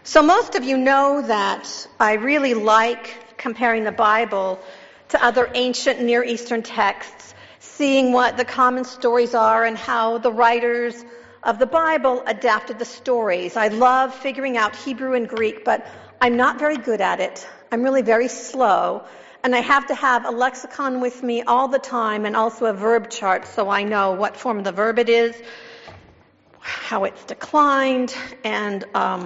So most of you know that I really like comparing the Bible to other ancient Near Eastern texts, seeing what the common stories are and how the writers of the Bible adapted the stories. I love figuring out Hebrew and Greek, but I'm not very good at it. I'm really very slow, and I have to have a lexicon with me all the time and also a verb chart so I know what form of the verb it is, how it's declined, and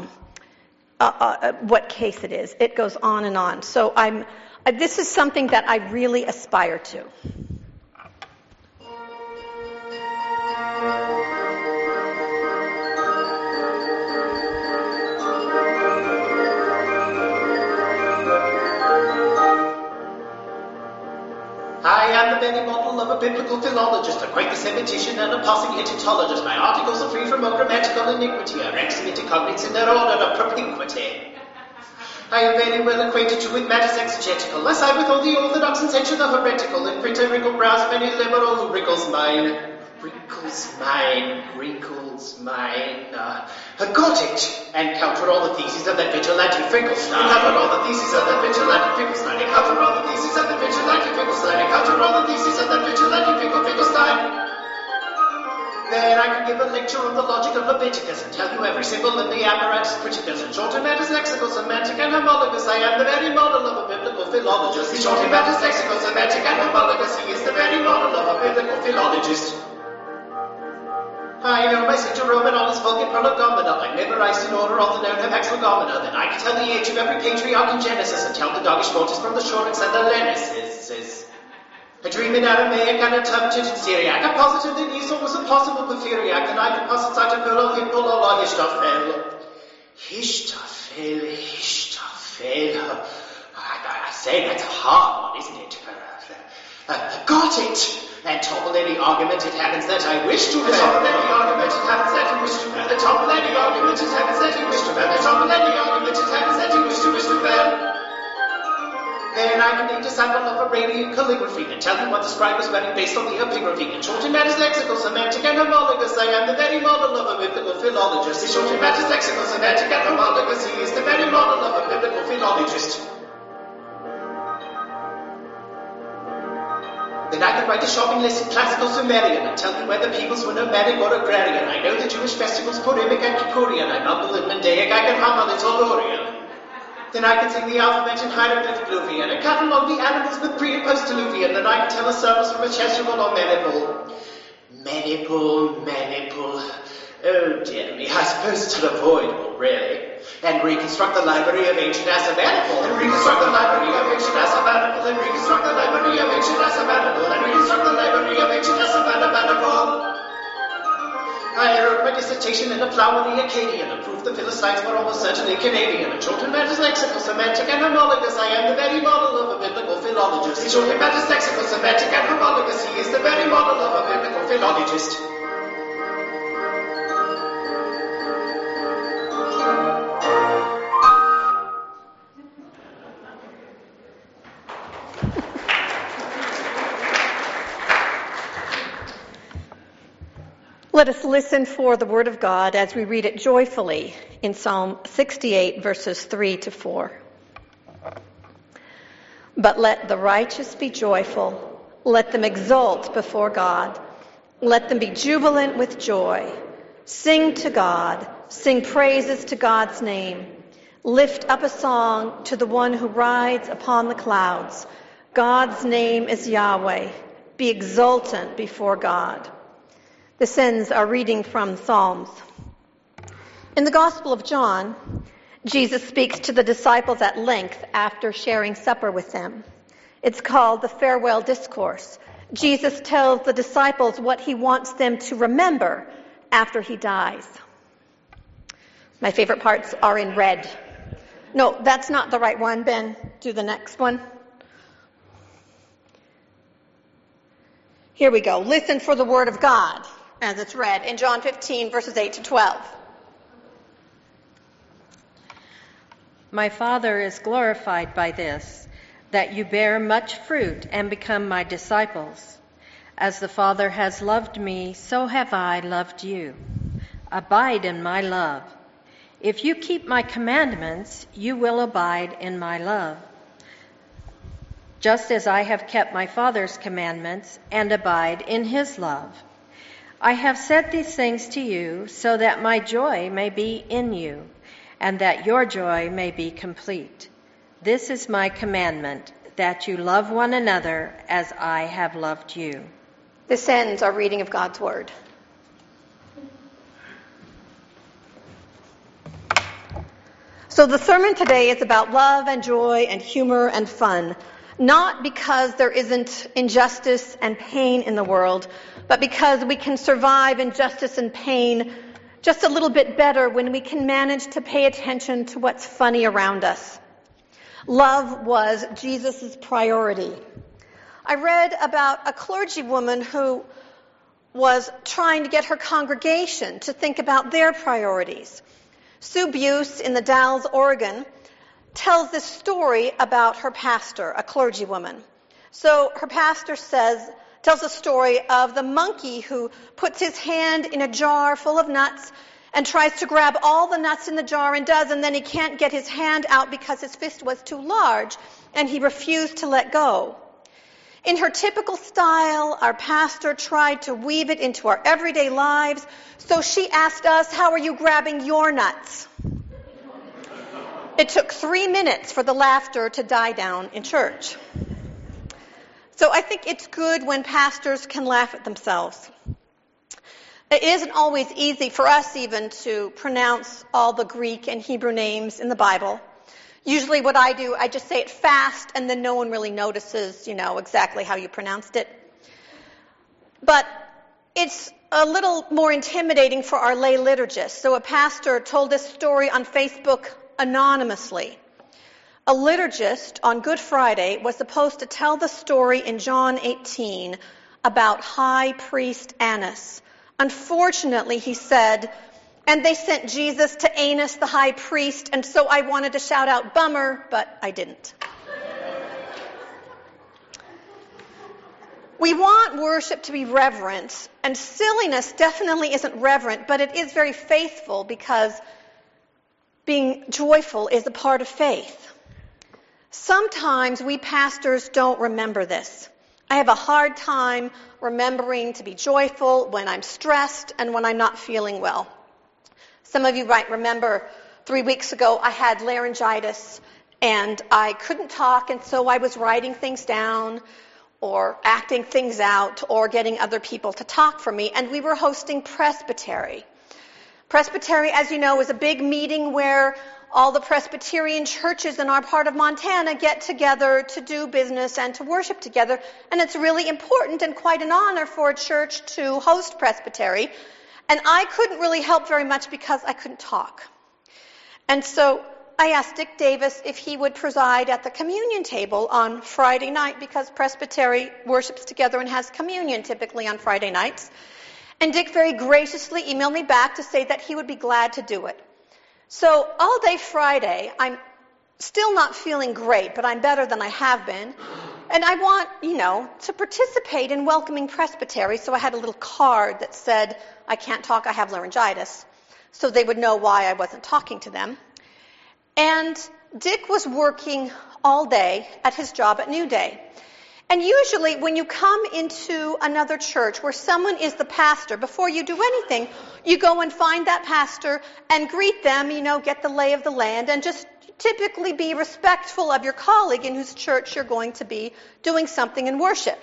what case it is. It goes on and on. So this is something that I really aspire to. I am the very model of a biblical philologist, a Quaker semitician, and a passing Egyptologist. My articles are free from all grammatical iniquity, are ex-Semitic cognates in their order of propinquity. I am very well acquainted too with matters exegetical. I side with all the orthodox and censure the heretical, and print a wrinkle brows of any liberal who wrinkles mine. Got it! And counter all the theses of that vigilante Finkelstein. Counter all the theses of that vigilante Finkelstein. Counter all the theses of that vigilante Finkelstein. Counter all the theses of that vigilante Finkelstein. Then I can give a lecture on the logic of Leviticus and tell you every symbol in the apparatus Criticus. In short, in matters lexical, semantic, and homologous, I am the very model of a biblical philologist. In short, in matters lexical, semantic, and homologous, he is the very model of a biblical philologist. I know my St. Jerome and all his vulgar prolegomena. I memorized in order all the known hexlegomena. Then I can tell the age of every patriarch in Genesis and tell the doggish mortis from the shortest and the Lenesis. I dream in Aramaic and a tubjit in Syriac. I'm positive that Esau was a possible Porphyriac, and I can pass inside a pillow, Hippol, or Histophel. I say, that's a hard one, isn't it? Got it! And topple any argument it happens that I wish to. The topple any argument it happens that you wish to. The topple any argument it happens that you wish to. The topple any argument it happens that you wish to. Then I can need a sample of Arabian calligraphy and tell you what the scribe was wearing based on the epigraphy. In short, in matters lexical, semantic, and homologous, I am the very model of a biblical philologist. In short, in matters lexical, semantic, and homologous, he is the very model of a biblical philologist. Then I can write a shopping list in classical Sumerian and tell you whether peoples were nomadic or agrarian. I know the Jewish festivals Purimic and Kippurian. I mumble in Mandaic, I can hum on Tellurian. Then I can sing the alphabet in hieroglyph Gluvian and catalogue the animals with pre- and post-diluvian. Then I can tell a service from a Chasuble or Menipul. Menipul. Oh dear me, I suppose it's unavoidable, really. And reconstruct the library of ancient Assurbanipal. And reconstruct the library of ancient Assurbanipal. And reconstruct the library of ancient Assurbanipal. And reconstruct the library of ancient Assurbanipal. I wrote my dissertation in a plough in the Acadian and proved the Philistines were almost certainly Canadian. In short, in matters lexical, semantic, and homologous, I am the very model of a biblical philologist. In short, in matters lexical, semantic, and homologous, he is the very model of a biblical philologist. Let us listen for the Word of God as we read it joyfully in Psalm 68, verses 3 to 4. But let the righteous be joyful. Let them exult before God. Let them be jubilant with joy. Sing to God. Sing praises to God's name. Lift up a song to the one who rides upon the clouds. God's name is Yahweh. Be exultant before God. This ends our reading from Psalms. In the Gospel of John, Jesus speaks to the disciples at length after sharing supper with them. It's called the Farewell Discourse. Jesus tells the disciples what he wants them to remember after he dies. My favorite parts are in red. No, that's not the right one, Ben. Do the next one. Here we go. Listen for the word of God as it's read in John 15, verses 8 to 12. My Father is glorified by this, that you bear much fruit and become my disciples. As the Father has loved me, so have I loved you. Abide in my love. If you keep my commandments, you will abide in my love, just as I have kept my Father's commandments and abide in his love. I have said these things to you so that my joy may be in you, and that your joy may be complete. This is my commandment, that you love one another as I have loved you. This ends our reading of God's Word. So the sermon today is about love and joy and humor and fun, not because there isn't injustice and pain in the world, but because we can survive injustice and pain just a little bit better when we can manage to pay attention to what's funny around us. Love was Jesus' priority. I read about a clergywoman who was trying to get her congregation to think about their priorities. Sue Buse in the Dalles, Oregon, tells this story about her pastor, a clergywoman. So her pastor tells a story of the monkey who puts his hand in a jar full of nuts and tries to grab all the nuts in the jar and does, and then he can't get his hand out because his fist was too large, and he refused to let go. In her typical style, our pastor tried to weave it into our everyday lives, so she asked us, "How are you grabbing your nuts?" It took 3 minutes for the laughter to die down in church. So I think it's good when pastors can laugh at themselves. It isn't always easy for us even to pronounce all the Greek and Hebrew names in the Bible. Usually what I do, I just say it fast and then no one really notices, exactly how you pronounced it. But it's a little more intimidating for our lay liturgists. So a pastor told this story on Facebook anonymously. A liturgist on Good Friday was supposed to tell the story in John 18 about High Priest Annas. Unfortunately, he said, "And they sent Jesus to Annas the high priest, and so I wanted to shout out, 'Bummer,' but I didn't." We want worship to be reverent, and silliness definitely isn't reverent, but it is very faithful because being joyful is a part of faith. Sometimes we pastors don't remember this. I have a hard time remembering to be joyful when I'm stressed and when I'm not feeling well. Some of you might remember 3 weeks ago I had laryngitis and I couldn't talk, and so I was writing things down or acting things out or getting other people to talk for me, and we were hosting Presbytery. Presbytery, as you know, is a big meeting where all the Presbyterian churches in our part of Montana get together to do business and to worship together, and it's really important and quite an honor for a church to host Presbytery. And I couldn't really help very much because I couldn't talk. And so I asked Dick Davis if he would preside at the communion table on Friday night, because Presbytery worships together and has communion typically on Friday nights. And Dick very graciously emailed me back to say that he would be glad to do it. So all day Friday, I'm still not feeling great, but I'm better than I have been. And I want, to participate in welcoming Presbytery, so I had a little card that said, "I can't talk, I have laryngitis," so they would know why I wasn't talking to them. And Dick was working all day at his job at New Day. And usually when you come into another church where someone is the pastor, before you do anything, you go and find that pastor and greet them, get the lay of the land, and just typically be respectful of your colleague in whose church you're going to be doing something in worship.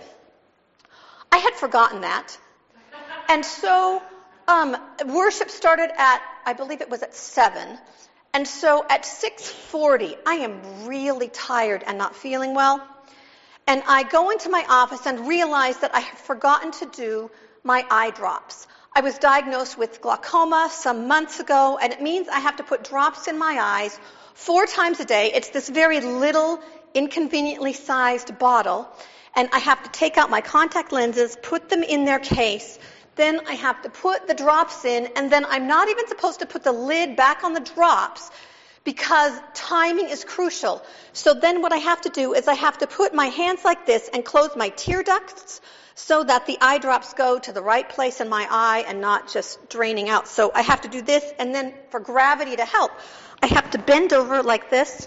I had forgotten that. And so worship started I believe it was at 7. And so at 6:40, I am really tired and not feeling well. And I go into my office and realize that I have forgotten to do my eye drops. I was diagnosed with glaucoma some months ago, and it means I have to put drops in my eyes 4 times a day. It's this very little, inconveniently sized bottle, and I have to take out my contact lenses, put them in their case, then I have to put the drops in, and then I'm not even supposed to put the lid back on the drops because timing is crucial. So then what I have to do is I have to put my hands like this and close my tear ducts so that the eye drops go to the right place in my eye and not just draining out. So I have to do this, and then for gravity to help, I have to bend over like this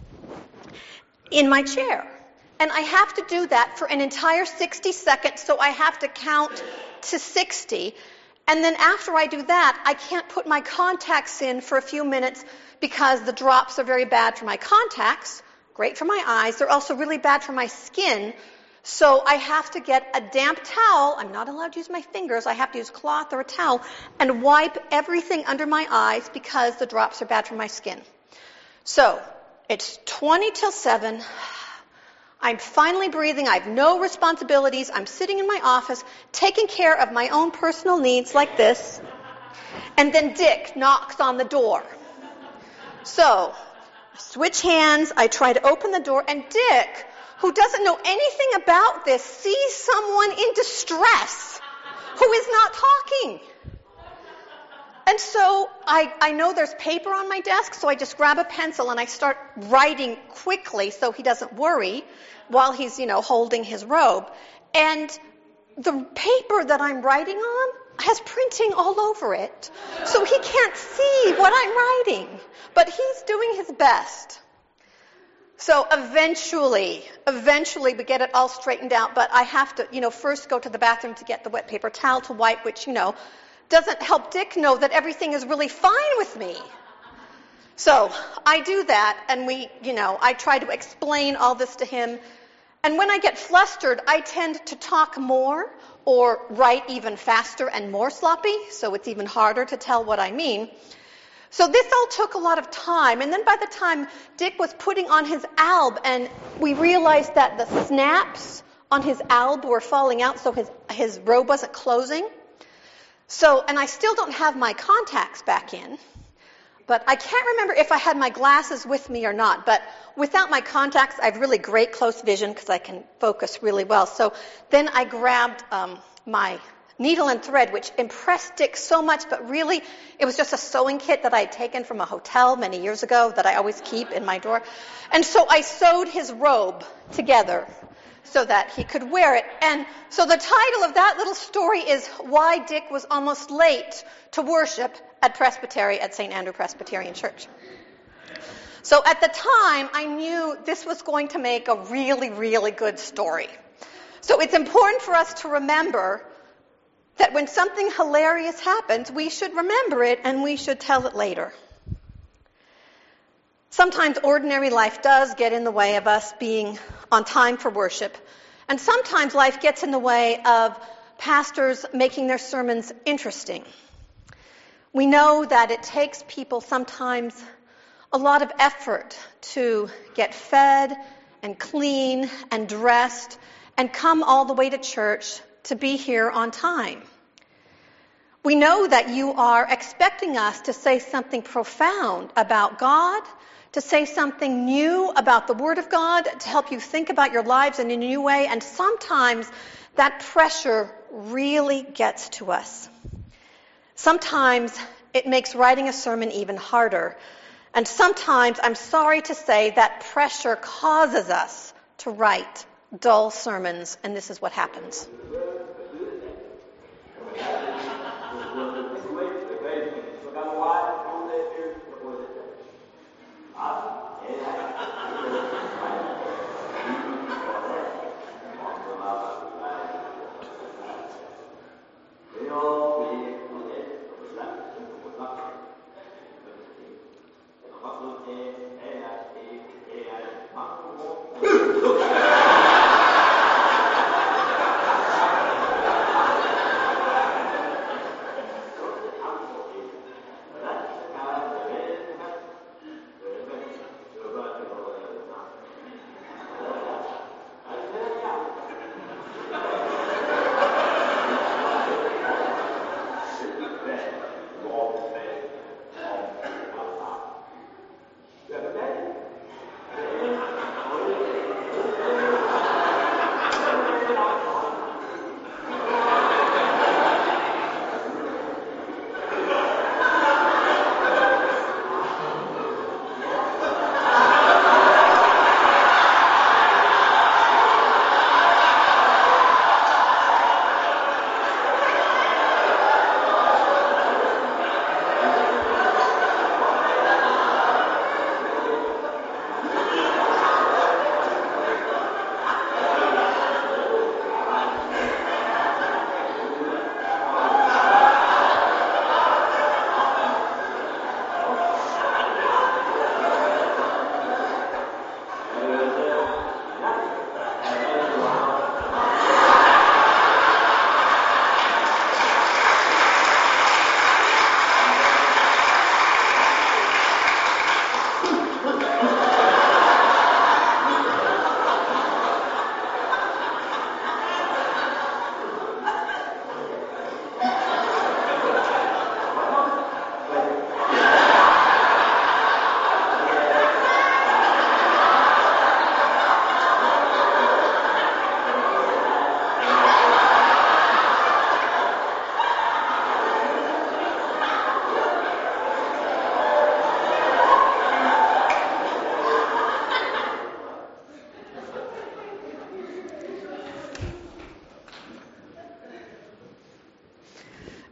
in my chair. And I have to do that for an entire 60 seconds, so I have to count to 60. And then after I do that, I can't put my contacts in for a few minutes because the drops are very bad for my contacts, great for my eyes. They're also really bad for my skin. So I have to get a damp towel. I'm not allowed to use my fingers. I have to use cloth or a towel and wipe everything under my eyes because the drops are bad for my skin. So it's 20 till 7. I'm finally breathing. I have no responsibilities. I'm sitting in my office taking care of my own personal needs like this. And then Dick knocks on the door. So I switch hands. I try to open the door. And Dick, who doesn't know anything about this, sees someone in distress who is not talking. And so I know there's paper on my desk, so I just grab a pencil and I start writing quickly so he doesn't worry while he's, holding his robe. And the paper that I'm writing on has printing all over it, so he can't see what I'm writing. But he's doing his best. So eventually we get it all straightened out, but I have to, first go to the bathroom to get the wet paper towel to wipe, which, doesn't help Dick know that everything is really fine with me. So I do that, and I try to explain all this to him. And when I get flustered, I tend to talk more or write even faster and more sloppy, so it's even harder to tell what I mean. So this all took a lot of time, and then by the time Dick was putting on his alb, and we realized that the snaps on his alb were falling out, so his robe wasn't closing. So, and I still don't have my contacts back in, but I can't remember if I had my glasses with me or not. But without my contacts, I have really great close vision because I can focus really well. So then I grabbed my needle and thread, which impressed Dick so much, but really it was just a sewing kit that I had taken from a hotel many years ago that I always keep in my drawer. And so I sewed his robe together so that he could wear it. And so the title of that little story is Why Dick Was Almost Late to Worship at Presbytery at St. Andrew Presbyterian Church. So at the time, I knew this was going to make a really, really good story. So it's important for us to remember that when something hilarious happens, we should remember it and we should tell it later. Sometimes ordinary life does get in the way of us being on time for worship. And sometimes life gets in the way of pastors making their sermons interesting. We know that it takes people sometimes a lot of effort to get fed and clean and dressed and come all the way to church to be here on time. We know that you are expecting us to say something profound about God, to say something new about the Word of God, to help you think about your lives in a new way, and sometimes that pressure really gets to us. Sometimes it makes writing a sermon even harder, and sometimes, I'm sorry to say, that pressure causes us to write dull sermons, and this is what happens.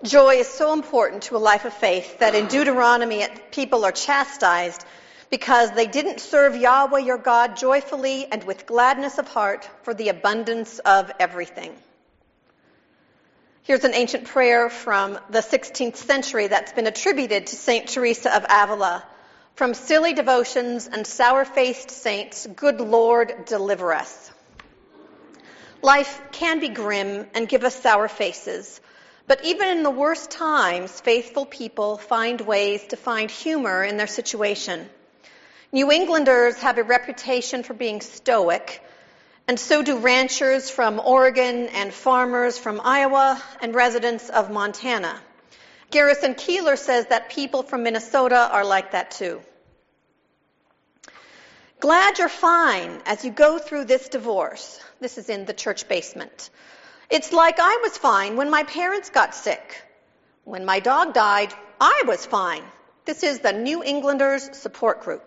Joy is so important to a life of faith that in Deuteronomy, people are chastised because they didn't serve Yahweh your God joyfully and with gladness of heart for the abundance of everything. Here's an ancient prayer from the 16th century that's been attributed to St. Teresa of Avila. From silly devotions and sour-faced saints, good Lord, deliver us. Life can be grim and give us sour faces, but even in the worst times, faithful people find ways to find humor in their situation. New Englanders have a reputation for being stoic, and so do ranchers from Oregon and farmers from Iowa and residents of Montana. Garrison Keillor says that people from Minnesota are like that too. Glad you're fine as you go through this divorce. This is in the church basement. It's like I was fine when my parents got sick. When my dog died, I was fine. This is the New Englanders support group.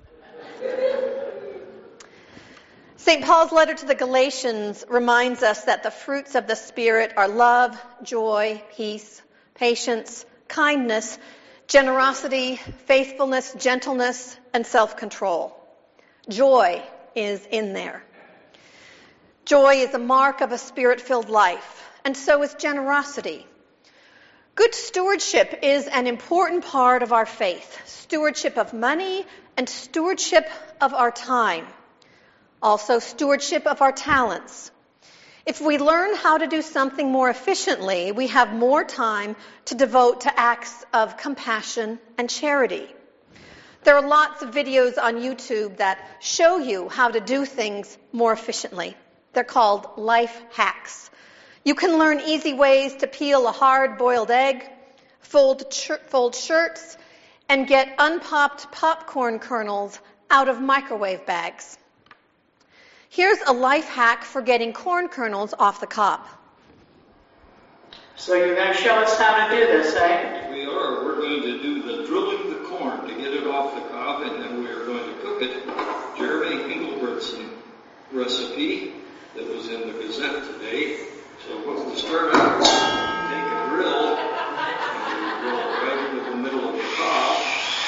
St. Paul's letter to the Galatians reminds us that the fruits of the Spirit are love, joy, peace, patience, kindness, generosity, faithfulness, gentleness, and self-control. Joy is in there. Joy is a mark of a Spirit-filled life, and so is generosity. Good stewardship is an important part of our faith. Stewardship of money and stewardship of our time. Also, stewardship of our talents. If we learn how to do something more efficiently, we have more time to devote to acts of compassion and charity. There are lots of videos on YouTube that show you how to do things more efficiently. They're called life hacks. You can learn easy ways to peel a hard-boiled egg, fold shirts, and get unpopped popcorn kernels out of microwave bags. Here's a life hack for getting corn kernels off the cob. So you're going to show us how to do this, eh? We are. We're going to do the drilling the corn to get it off the cob, and then we are going to cook it. Jeremy Engelbert's recipe that was in the Gazette today. So what we'll start out, take a drill, and we drill right into the middle of the cob.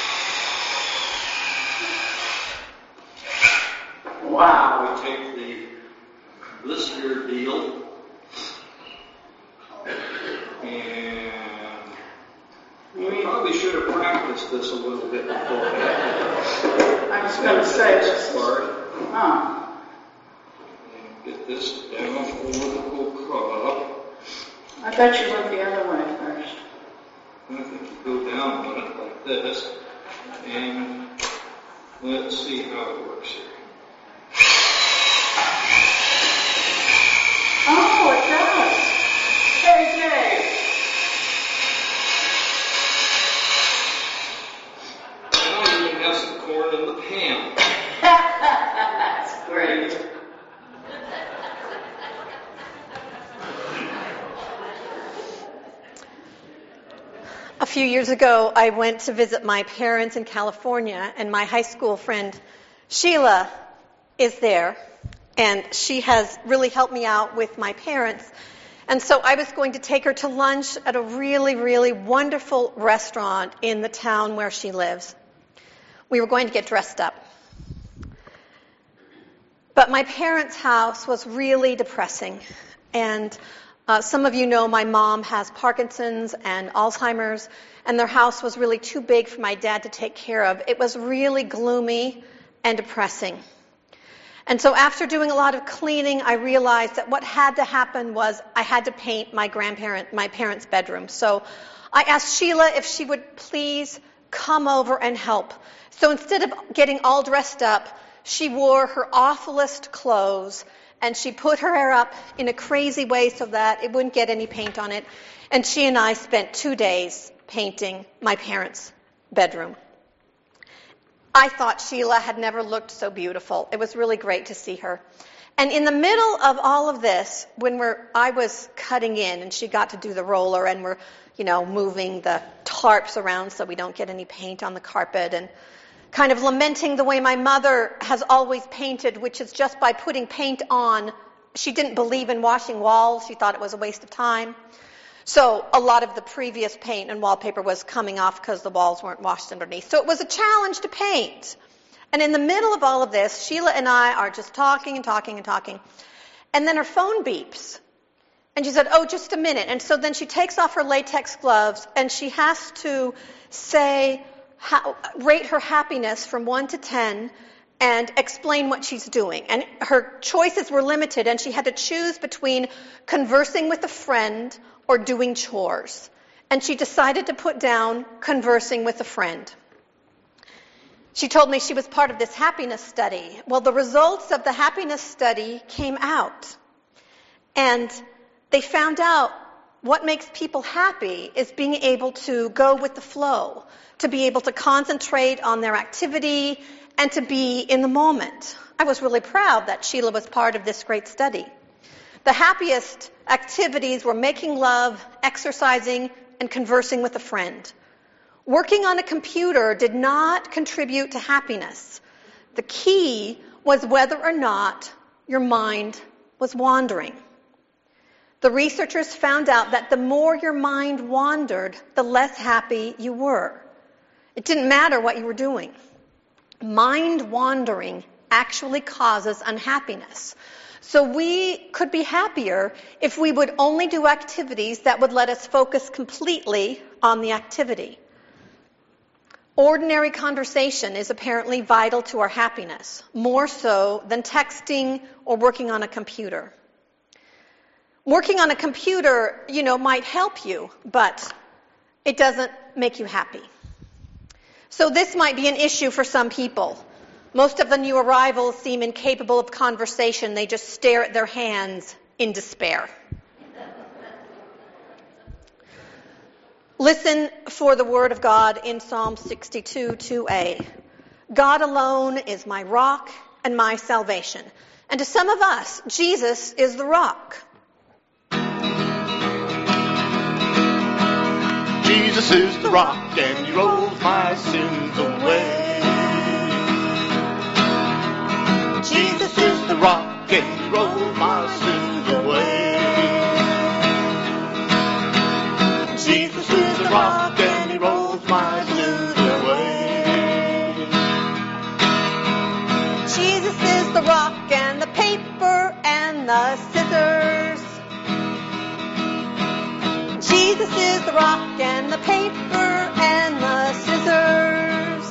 Wow. We take this here deal, and we probably should have practiced this a little bit before. I was going to say this part. Huh. And get this down over the whole cob. I bet you went the other way first. I think you go down on it like this, and let's see how it works here. Oh, it does. KJ. Now you can have some corn in the pan. That's great. A few years ago, I went to visit my parents in California, and my high school friend Sheila is there, and she has really helped me out with my parents. And so I was going to take her to lunch at a really, really wonderful restaurant in the town where she lives. We were going to get dressed up. But my parents' house was really depressing, and some of you know my mom has Parkinson's and Alzheimer's, and their house was really too big for my dad to take care of. It was really gloomy and depressing. And so after doing a lot of cleaning, I realized that what had to happen was I had to paint my parents' bedroom. So I asked Sheila if she would please come over and help. So instead of getting all dressed up, she wore her awfulest clothes, and she put her hair up in a crazy way so that it wouldn't get any paint on it. And she and I spent 2 days painting my parents' bedroom. I thought Sheila had never looked so beautiful. It was really great to see her. And in the middle of all of this, when I was cutting in, and she got to do the roller, and we're, moving the tarps around so we don't get any paint on the carpet, and kind of lamenting the way my mother has always painted, which is just by putting paint on. She didn't believe in washing walls. She thought it was a waste of time. So a lot of the previous paint and wallpaper was coming off because the walls weren't washed underneath. So it was a challenge to paint. And in the middle of all of this, Sheila and I are just talking and talking and talking. And then her phone beeps. And she said, oh, just a minute. And so then she takes off her latex gloves and she has to say, rate her happiness from 1 to 10 and explain what she's doing. And her choices were limited, and she had to choose between conversing with a friend or doing chores. And she decided to put down conversing with a friend. She told me she was part of this happiness study. Well, the results of the happiness study came out. And they found out what makes people happy is being able to go with the flow, to be able to concentrate on their activity, and to be in the moment. I was really proud that Sheila was part of this great study. The happiest activities were making love, exercising, and conversing with a friend. Working on a computer did not contribute to happiness. The key was whether or not your mind was wandering. The researchers found out that the more your mind wandered, the less happy you were. It didn't matter what you were doing. Mind wandering actually causes unhappiness. So we could be happier if we would only do activities that would let us focus completely on the activity. Ordinary conversation is apparently vital to our happiness, more so than texting or working on a computer. Working on a computer, might help you, but it doesn't make you happy. So this might be an issue for some people. Most of the new arrivals seem incapable of conversation. They just stare at their hands in despair. Listen for the word of God in Psalm 62, 2a. God alone is my rock and my salvation. And to some of us, Jesus is the rock. Jesus is the rock and he rolls my sins away. Jesus is the rock and he rolls my sins away. Jesus is the rock and he rolls my sins away. Jesus is the rock and the paper and the scissors. Jesus is the rock and the paper and the scissors.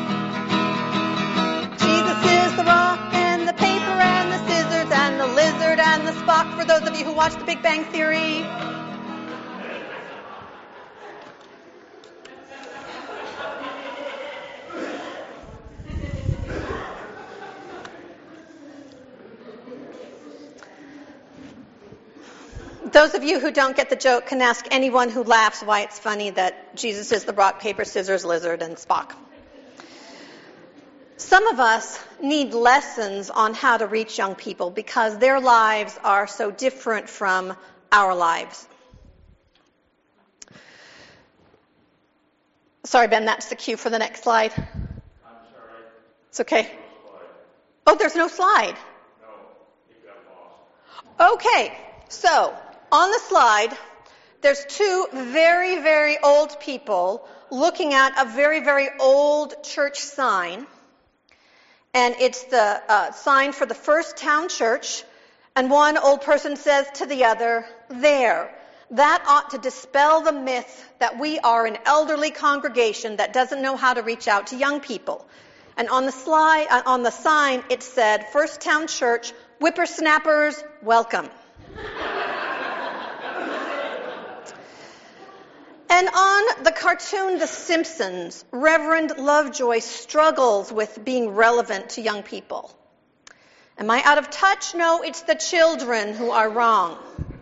Jesus is the rock and the paper and the scissors and the lizard and the Spock, for those of you who watch The Big Bang Theory. Those of you who don't get the joke can ask anyone who laughs why it's funny that Jesus is the rock, paper, scissors, lizard, and Spock. Some of us need lessons on how to reach young people because their lives are so different from our lives. Sorry, Ben, that's the cue for the next slide. I'm sorry. It's okay. Oh, there's no slide. No, you got lost. Okay, so on the slide, there's two very, very old people looking at a very, very old church sign. And it's the sign for the First Town Church. And one old person says to the other, there. That ought to dispel the myth that we are an elderly congregation that doesn't know how to reach out to young people. And on the slide, on the sign, it said, First Town Church, whippersnappers, welcome. And on the cartoon The Simpsons, Reverend Lovejoy struggles with being relevant to young people. Am I out of touch? No, it's the children who are wrong.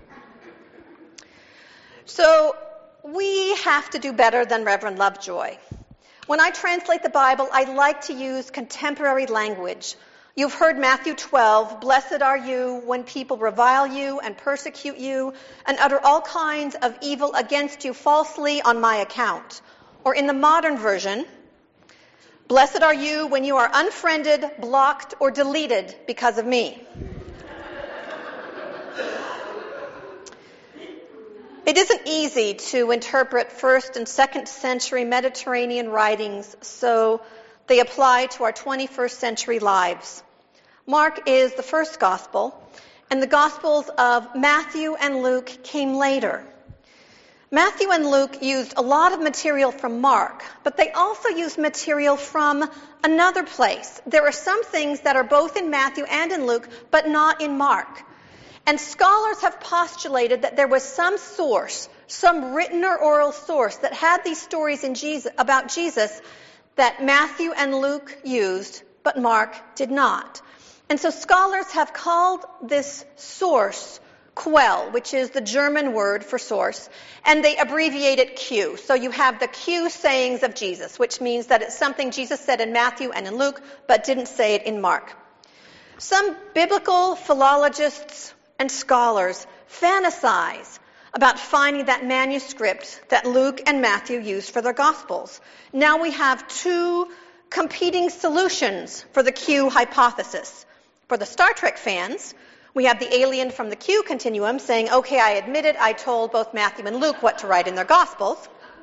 So we have to do better than Reverend Lovejoy. When I translate the Bible, I like to use contemporary language. You've heard Matthew 12, blessed are you when people revile you and persecute you and utter all kinds of evil against you falsely on my account. Or in the modern version, blessed are you when you are unfriended, blocked, or deleted because of me. It isn't easy to interpret 1st and 2nd century Mediterranean writings so they apply to our 21st century lives. Mark is the first gospel, and the Gospels of Matthew and Luke came later. Matthew and Luke used a lot of material from Mark, but they also used material from another place. There are some things that are both in Matthew and in Luke, but not in Mark. And scholars have postulated that there was some source, some written or oral source that had these stories about Jesus that Matthew and Luke used, but Mark did not. And so scholars have called this source Quell, which is the German word for source, and they abbreviate it Q. So you have the Q sayings of Jesus, which means that it's something Jesus said in Matthew and in Luke, but didn't say it in Mark. Some biblical philologists and scholars fantasize about finding that manuscript that Luke and Matthew used for their Gospels. Now we have two competing solutions for the Q hypothesis. For the Star Trek fans, we have the alien from the Q continuum saying, okay, I admit it, I told both Matthew and Luke what to write in their Gospels.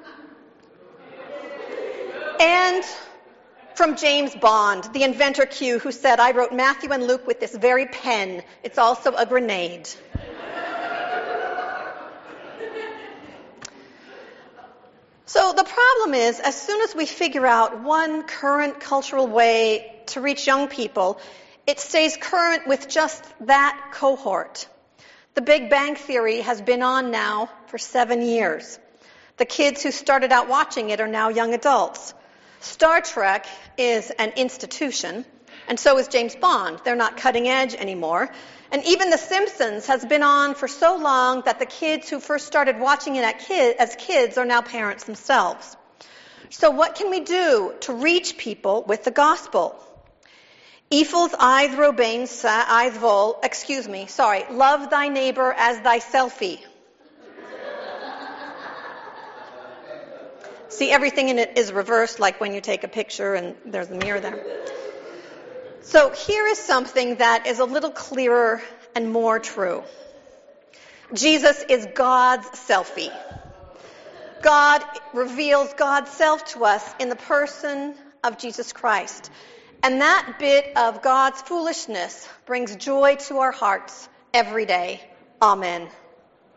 And from James Bond, the inventor Q, who said, I wrote Matthew and Luke with this very pen. It's also a grenade. So the problem is, as soon as we figure out one current cultural way to reach young people, it stays current with just that cohort. The Big Bang Theory has been on now for 7 years. The kids who started out watching it are now young adults. Star Trek is an institution, and so is James Bond. They're not cutting edge anymore. And even The Simpsons has been on for so long that the kids who first started watching it as kids are now parents themselves. So what can we do to reach people with the gospel? Eiffel's Eith Robain Sa Eith Vol, love thy neighbor as thyselfie. See, everything in it is reversed, like when you take a picture and there's a mirror there. So here is something that is a little clearer and more true. Jesus is God's selfie. God reveals God's self to us in the person of Jesus Christ. And that bit of God's foolishness brings joy to our hearts every day. Amen.